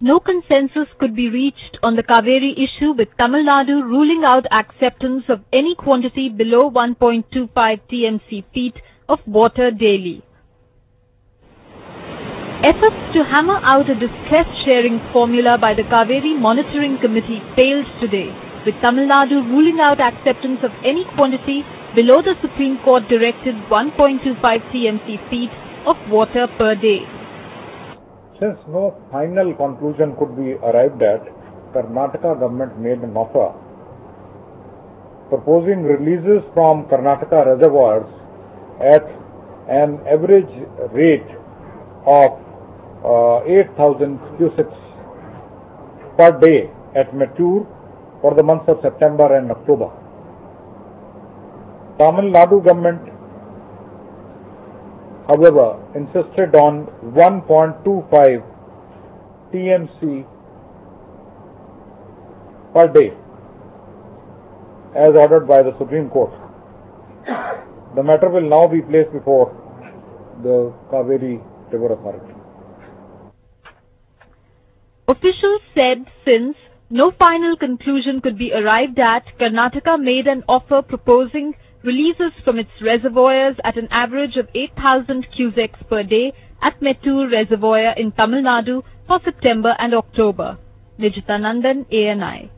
no consensus could be reached on the Kaveri issue, with Tamil Nadu ruling out acceptance of any quantity below 1.25 TMC feet of water daily. Efforts to hammer out a distress-sharing formula by the Kaveri Monitoring Committee failed today, with Tamil Nadu ruling out acceptance of any quantity below the Supreme Court directed 1.25 TMC feet of water per day. Since no final conclusion could be arrived at, Karnataka government made an offer proposing releases from Karnataka reservoirs at an average rate of 8,000 cusics per day at Mettur for the months of September and October. Tamil Nadu government, however, insisted on 1.25 TMC per day as ordered by the Supreme Court. The matter will now be placed before the Kaveri River Authority. Officials said since no final conclusion could be arrived at, Karnataka made an offer proposing releases from its reservoirs at an average of 8,000 cusecs per day at Mettur Reservoir in Tamil Nadu for September and October. Nijita Nandan, ANI.